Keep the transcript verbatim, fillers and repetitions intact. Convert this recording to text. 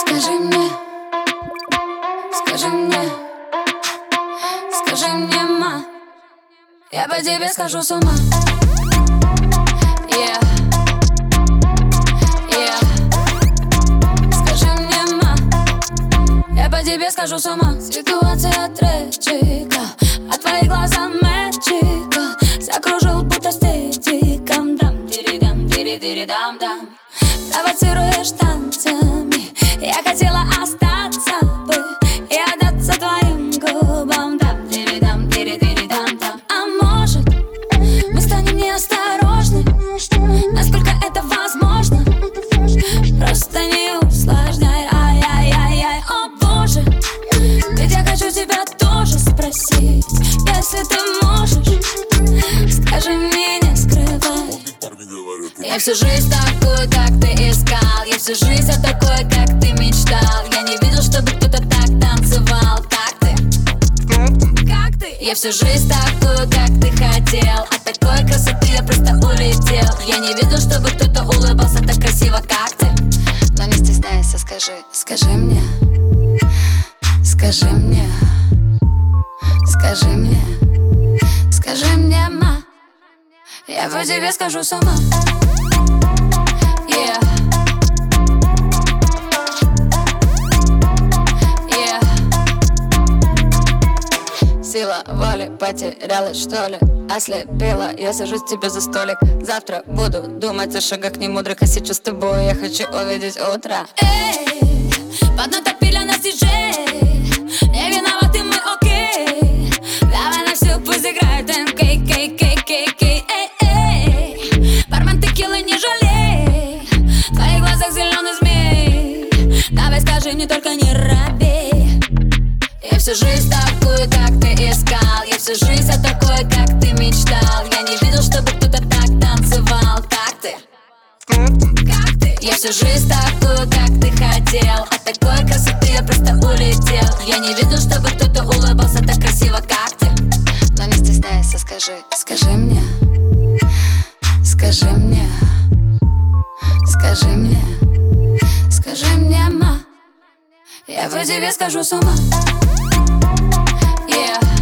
Скажи мне, скажи мне, скажи мне, ма, я по тебе схожу с ума. Yeah. Yeah. Скажи мне, ма, я по тебе схожу с ума. Ситуация трэчика, а твои глаза мэчика закружил будто стетиком. Дам-дири-дам, дири-дири-дам-дам. Провоцируешь танцами, я хотела остаться бы и отдаться твоим губам. Дам-дири-дам, дири-дири-дам-дам. А может, мы станем неосторожны, насколько это возможно? Просто не усложняй, ай-яй-яй-яй. О боже, ведь я хочу тебя тоже спросить. Если ты можешь, скажи мне, не скрывай. Я всю жизнь такой, как ты искал. Я всю жизнь о такой, как ты мечтал. Я не видел, чтобы кто-то так танцевал, как ты. Как ты? Я всю жизнь такой, как ты хотел. От такой красоты я просто улетел. Я не видел, чтобы кто-то улыбался так красиво, как ты. Но не стесняйся, скажи, скажи мне, скажи мне, скажи мне, скажи мне, ма, я по тебе схожу с ума. Yeah. Yeah. Сила воли потерялась, что ли? Ослепела, я сажусь тебе за столик. Завтра буду думать о шагах немудрых, а сейчас с тобой я хочу увидеть утро. Эй, поднатопили нас диджей. Не виноваты мы, окей. Давай на всю пусть играет эм кей кей кей кей кей. Эй, эй, бармен текилы не жалей. В твоих глазах зеленый змей. Давай скажи мне, только не робей. Я всю жизнь такую, как ты искал. Я всю жизнь о такой, как ты мечтал. Я не видел, чтобы кто-то так танцевал, как ты. Как ты? Я всю жизнь такую, как ты хотел. От такой красоты я просто улетел. Я не видел, чтобы кто-то улыбался так красиво, как ты. Но не стесняйся, скажи, скажи мне, скажи мне, скажи мне, скажи мне, ма, я по тебе схожу с ума. Yeah.